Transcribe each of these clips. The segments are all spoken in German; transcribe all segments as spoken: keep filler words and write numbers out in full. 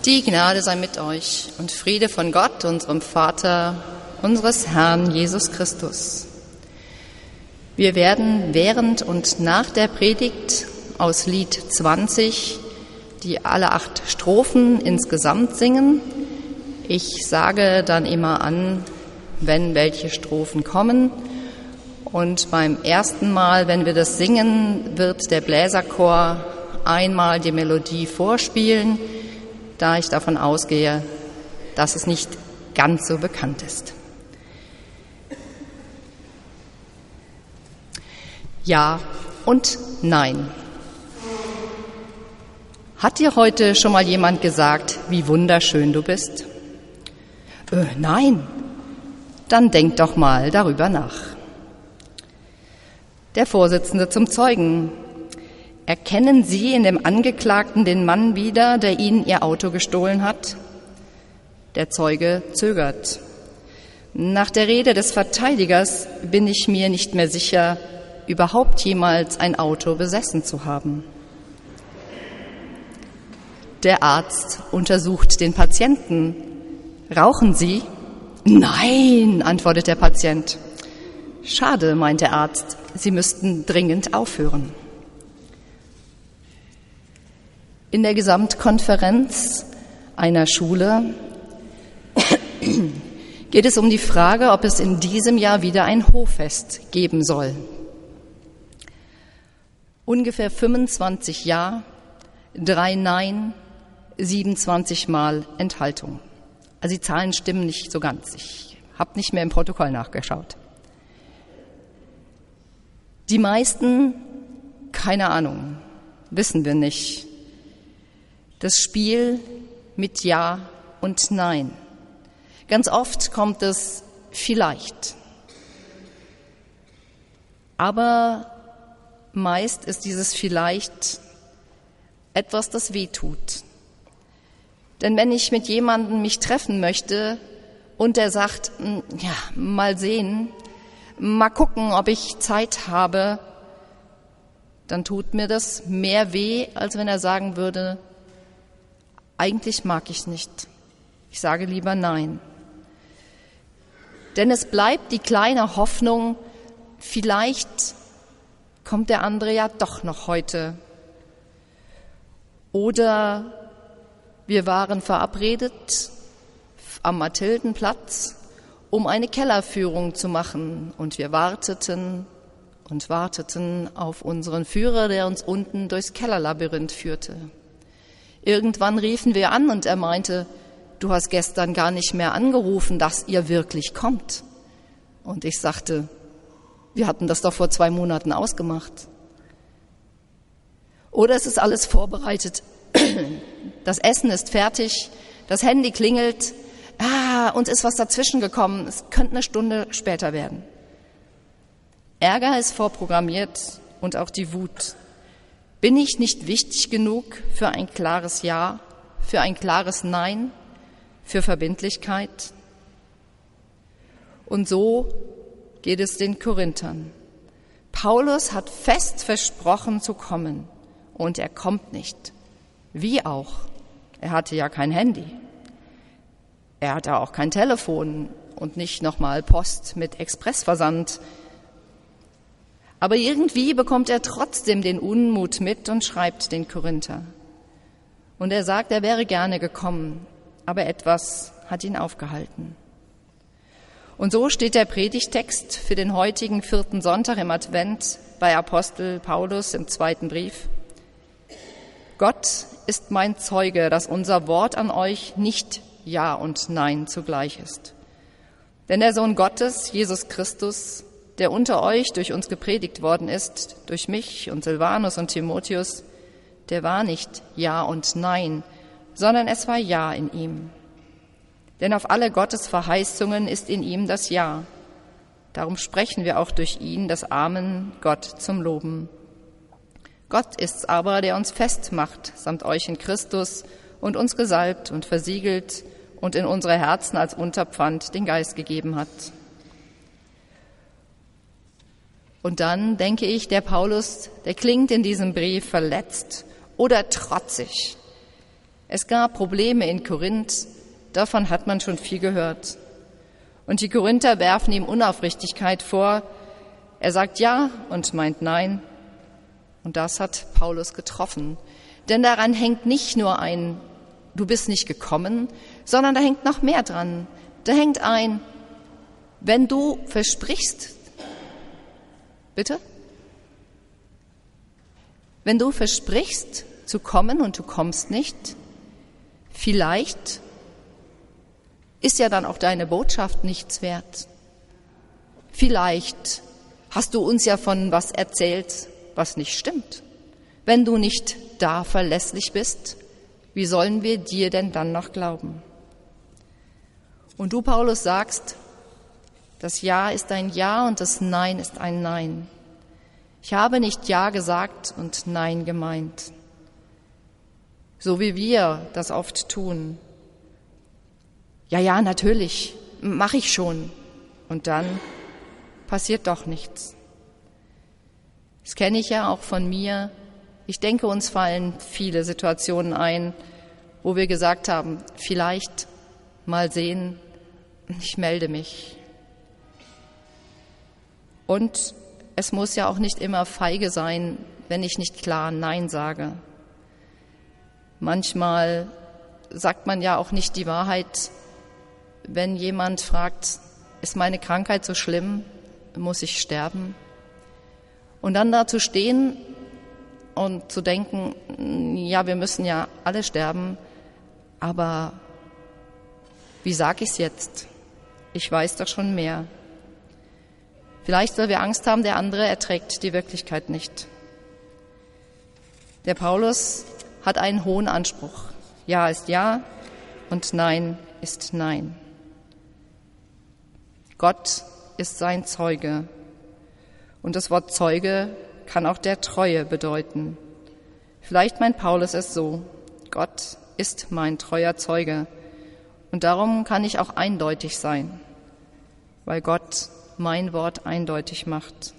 Die Gnade sei mit euch und Friede von Gott, unserem Vater, unseres Herrn Jesus Christus. Wir werden während und nach der Predigt aus Lied zwanzig die alle acht Strophen insgesamt singen. Ich sage dann immer an, wenn welche Strophen kommen. Und beim ersten Mal, wenn wir das singen, wird der Bläserchor einmal die Melodie vorspielen, da ich davon ausgehe, dass es nicht ganz so bekannt ist. Ja und nein. Hat dir heute schon mal jemand gesagt, wie wunderschön du bist? Äh, nein. Dann denk doch mal darüber nach. Der Vorsitzende zum Zeugen. Erkennen Sie in dem Angeklagten den Mann wieder, der Ihnen Ihr Auto gestohlen hat? Der Zeuge zögert. Nach der Rede des Verteidigers bin ich mir nicht mehr sicher, überhaupt jemals ein Auto besessen zu haben. Der Arzt untersucht den Patienten. Rauchen Sie? Nein, antwortet der Patient. Schade, meint der Arzt, Sie müssten dringend aufhören. In der Gesamtkonferenz einer Schule geht es um die Frage, ob es in diesem Jahr wieder ein Hoffest geben soll. Ungefähr fünfundzwanzig Ja, drei Nein, siebenundzwanzig Mal Enthaltung. Also die Zahlen stimmen nicht so ganz. Ich habe nicht mehr im Protokoll nachgeschaut. Die meisten, keine Ahnung, wissen wir nicht. Das Spiel mit Ja und Nein. Ganz oft kommt es vielleicht. Aber meist ist dieses vielleicht etwas, das weh tut. Denn wenn ich mit jemandem mich treffen möchte und der sagt, ja, mal sehen, mal gucken, ob ich Zeit habe, dann tut mir das mehr weh, als wenn er sagen würde, eigentlich mag ich nicht. Ich sage lieber nein. Denn es bleibt die kleine Hoffnung, vielleicht kommt der andere ja doch noch heute. Oder wir waren verabredet am Mathildenplatz, um eine Kellerführung zu machen. Und wir warteten und warteten auf unseren Führer, der uns unten durchs Kellerlabyrinth führte. Irgendwann riefen wir an und er meinte, du hast gestern gar nicht mehr angerufen, dass ihr wirklich kommt. Und ich sagte, wir hatten das doch vor zwei Monaten ausgemacht. Oder es ist alles vorbereitet. Das Essen ist fertig, das Handy klingelt, ah, uns ist was dazwischen gekommen, es könnte eine Stunde später werden. Ärger ist vorprogrammiert und auch die Wut. Bin ich nicht wichtig genug für ein klares Ja, für ein klares Nein, für Verbindlichkeit? Und so geht es den Korinthern. Paulus hat fest versprochen zu kommen und er kommt nicht. Wie auch? Er hatte ja kein Handy. Er hatte auch kein Telefon und nicht nochmal Post mit Expressversand. Aber irgendwie bekommt er trotzdem den Unmut mit und schreibt den Korinther. Und er sagt, er wäre gerne gekommen, aber etwas hat ihn aufgehalten. Und so steht der Predigtext für den heutigen vierten Sonntag im Advent bei Apostel Paulus im zweiten Brief. Gott ist mein Zeuge, dass unser Wort an euch nicht Ja und Nein zugleich ist. Denn der Sohn Gottes, Jesus Christus, der unter euch durch uns gepredigt worden ist, durch mich und Silvanus und Timotheus, der war nicht Ja und Nein, sondern es war Ja in ihm. Denn auf alle Gottes Verheißungen ist in ihm das Ja. Darum sprechen wir auch durch ihn das Amen Gott zum Loben. Gott ist's aber, der uns festmacht, samt euch in Christus und uns gesalbt und versiegelt und in unsere Herzen als Unterpfand den Geist gegeben hat. Und dann denke ich, der Paulus, der klingt in diesem Brief verletzt oder trotzig. Es gab Probleme in Korinth, davon hat man schon viel gehört. Und die Korinther werfen ihm Unaufrichtigkeit vor. Er sagt ja und meint nein. Und das hat Paulus getroffen. Denn daran hängt nicht nur ein, du bist nicht gekommen, sondern da hängt noch mehr dran. Da hängt ein, wenn du versprichst, bitte? Wenn du versprichst zu kommen und du kommst nicht, vielleicht ist ja dann auch deine Botschaft nichts wert. Vielleicht hast du uns ja von was erzählt, was nicht stimmt. Wenn du nicht da verlässlich bist, wie sollen wir dir denn dann noch glauben? Und du, Paulus, sagst, das Ja ist ein Ja und das Nein ist ein Nein. Ich habe nicht Ja gesagt und Nein gemeint. So wie wir das oft tun. Ja, ja, natürlich, mache ich schon. Und dann passiert doch nichts. Das kenne ich ja auch von mir. Ich denke, uns fallen viele Situationen ein, wo wir gesagt haben, vielleicht, mal sehen, ich melde mich. Und es muss ja auch nicht immer feige sein, wenn ich nicht klar Nein sage. Manchmal sagt man ja auch nicht die Wahrheit, wenn jemand fragt, ist meine Krankheit so schlimm, muss ich sterben? Und dann da zu stehen und zu denken, ja, wir müssen ja alle sterben, aber wie sage ich es jetzt? Ich weiß doch schon mehr. Vielleicht, weil wir Angst haben, der andere erträgt die Wirklichkeit nicht. Der Paulus hat einen hohen Anspruch. Ja ist Ja und Nein ist Nein. Gott ist sein Zeuge. Und das Wort Zeuge kann auch der Treue bedeuten. Vielleicht meint Paulus es so: Gott ist mein treuer Zeuge. Und darum kann ich auch eindeutig sein, weil Gott mein Wort eindeutig macht.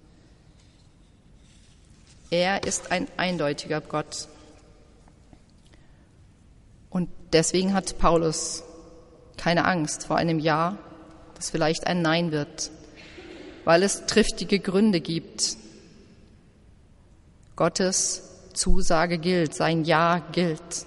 Er ist ein eindeutiger Gott. Und deswegen hat Paulus keine Angst vor einem Ja, das vielleicht ein Nein wird, weil es triftige Gründe gibt. Gottes Zusage gilt, sein Ja gilt.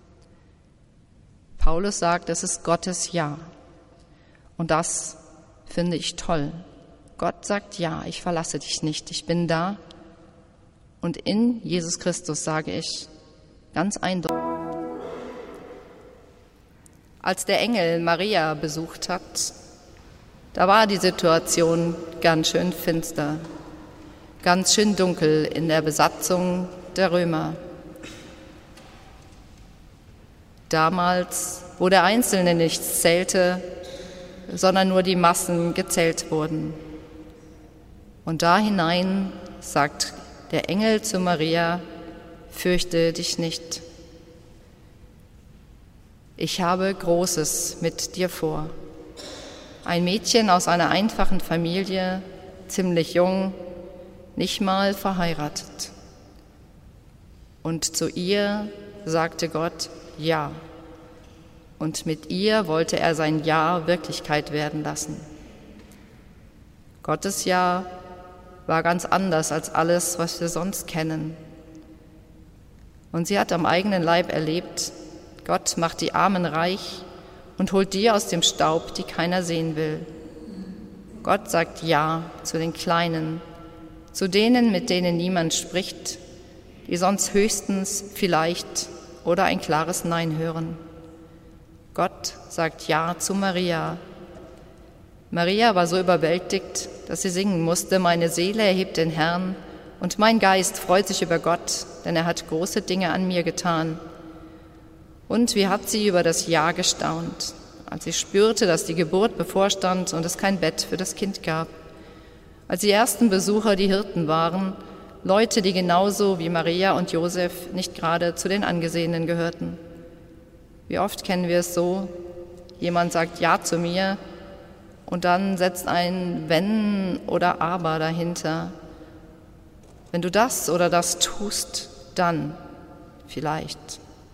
Paulus sagt, es ist Gottes Ja. Und das finde ich toll. Gott sagt Ja, ich verlasse dich nicht, ich bin da. Und in Jesus Christus sage ich ganz eindeutig. Als der Engel Maria besucht hat, da war die Situation ganz schön finster, ganz schön dunkel in der Besatzung der Römer. Damals, wo der Einzelne nichts zählte, sondern nur die Massen gezählt wurden. Und da hinein sagt der Engel zu Maria: Fürchte dich nicht. Ich habe Großes mit dir vor. Ein Mädchen aus einer einfachen Familie, ziemlich jung, nicht mal verheiratet. Und zu ihr sagte Gott Ja. Und mit ihr wollte er sein Ja Wirklichkeit werden lassen. Gottes Ja war ganz anders als alles, was wir sonst kennen. Und sie hat am eigenen Leib erlebt, Gott macht die Armen reich und holt die aus dem Staub, die keiner sehen will. Gott sagt Ja zu den Kleinen, zu denen, mit denen niemand spricht, die sonst höchstens vielleicht oder ein klares Nein hören. Gott sagt Ja zu Maria. Maria war so überwältigt, dass sie singen musste: Meine Seele erhebt den Herrn und mein Geist freut sich über Gott, denn er hat große Dinge an mir getan. Und wie hat sie über das Ja gestaunt, als sie spürte, dass die Geburt bevorstand und es kein Bett für das Kind gab. Als die ersten Besucher die Hirten waren, Leute, die genauso wie Maria und Josef nicht gerade zu den Angesehenen gehörten. Wie oft kennen wir es so, jemand sagt Ja zu mir und dann setzt ein Wenn oder Aber dahinter. Wenn du das oder das tust, dann vielleicht.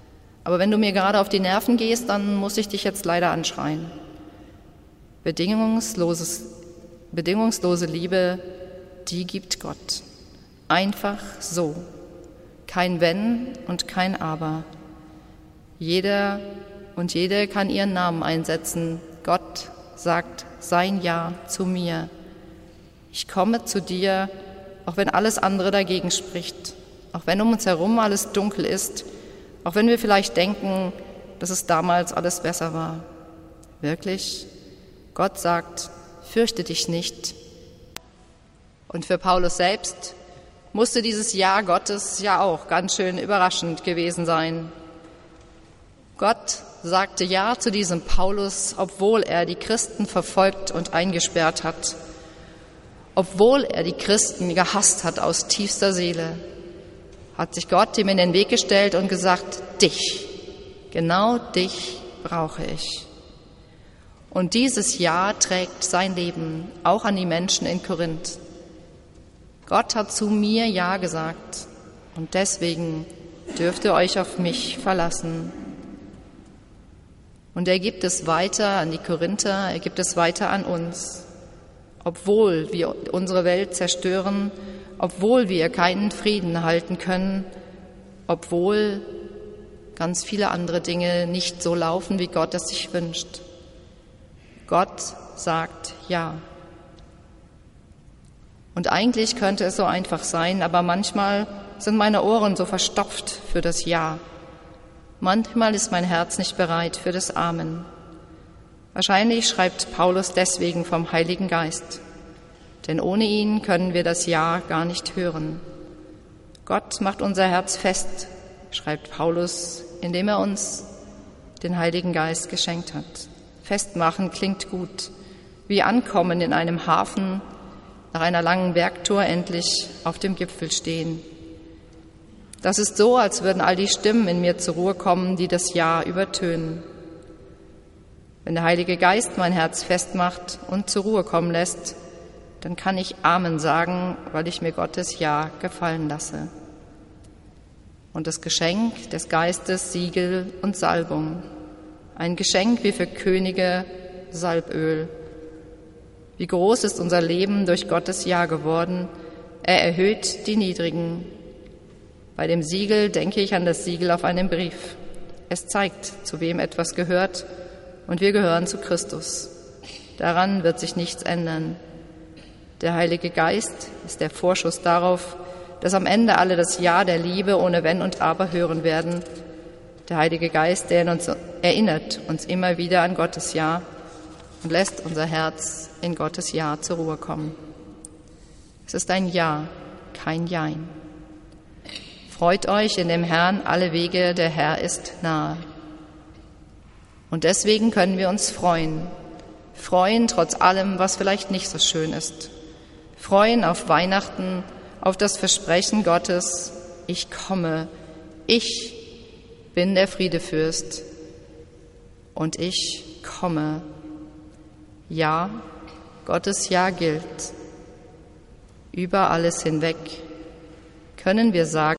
Aber wenn du mir gerade auf die Nerven gehst, dann muss ich dich jetzt leider anschreien. Bedingungsloses, bedingungslose Liebe, die gibt Gott. Einfach so. Kein Wenn und kein Aber. Jeder und jede kann ihren Namen einsetzen. Gott sagt sein Ja zu mir. Ich komme zu dir, auch wenn alles andere dagegen spricht. Auch wenn um uns herum alles dunkel ist. Auch wenn wir vielleicht denken, dass es damals alles besser war. Wirklich? Gott sagt, fürchte dich nicht. Und für Paulus selbst musste dieses Ja Gottes ja auch ganz schön überraschend gewesen sein. Gott sagte Ja zu diesem Paulus, obwohl er die Christen verfolgt und eingesperrt hat, obwohl er die Christen gehasst hat aus tiefster Seele, hat sich Gott ihm in den Weg gestellt und gesagt, dich, genau dich brauche ich. Und dieses Ja trägt sein Leben auch an die Menschen in Korinth. Gott hat zu mir Ja gesagt und deswegen dürft ihr euch auf mich verlassen. Und er gibt es weiter an die Korinther, er gibt es weiter an uns. Obwohl wir unsere Welt zerstören, obwohl wir keinen Frieden halten können, obwohl ganz viele andere Dinge nicht so laufen, wie Gott es sich wünscht. Gott sagt Ja. Und eigentlich könnte es so einfach sein, aber manchmal sind meine Ohren so verstopft für das Ja. Manchmal ist mein Herz nicht bereit für das Amen. Wahrscheinlich schreibt Paulus deswegen vom Heiligen Geist. Denn ohne ihn können wir das Ja gar nicht hören. Gott macht unser Herz fest, schreibt Paulus, indem er uns den Heiligen Geist geschenkt hat. Festmachen klingt gut, wie ankommen in einem Hafen, nach einer langen Bergtour endlich auf dem Gipfel stehen. Das ist so, als würden all die Stimmen in mir zur Ruhe kommen, die das Ja übertönen. Wenn der Heilige Geist mein Herz festmacht und zur Ruhe kommen lässt, dann kann ich Amen sagen, weil ich mir Gottes Ja gefallen lasse. Und das Geschenk des Geistes, Siegel und Salbung. Ein Geschenk wie für Könige Salböl. Wie groß ist unser Leben durch Gottes Ja geworden. Er erhöht die Niedrigen. Bei dem Siegel denke ich an das Siegel auf einem Brief. Es zeigt, zu wem etwas gehört, und wir gehören zu Christus. Daran wird sich nichts ändern. Der Heilige Geist ist der Vorschuss darauf, dass am Ende alle das Ja der Liebe ohne Wenn und Aber hören werden. Der Heilige Geist, der in uns erinnert uns immer wieder an Gottes Ja und lässt unser Herz in Gottes Ja zur Ruhe kommen. Es ist ein Ja, kein Jein. Freut euch in dem Herrn alle Wege, der Herr ist nahe. Und deswegen können wir uns freuen. Freuen trotz allem, was vielleicht nicht so schön ist. Freuen auf Weihnachten, auf das Versprechen Gottes, ich komme, ich bin der Friedefürst und ich komme. Ja, Gottes Ja gilt. Über alles hinweg können wir sagen,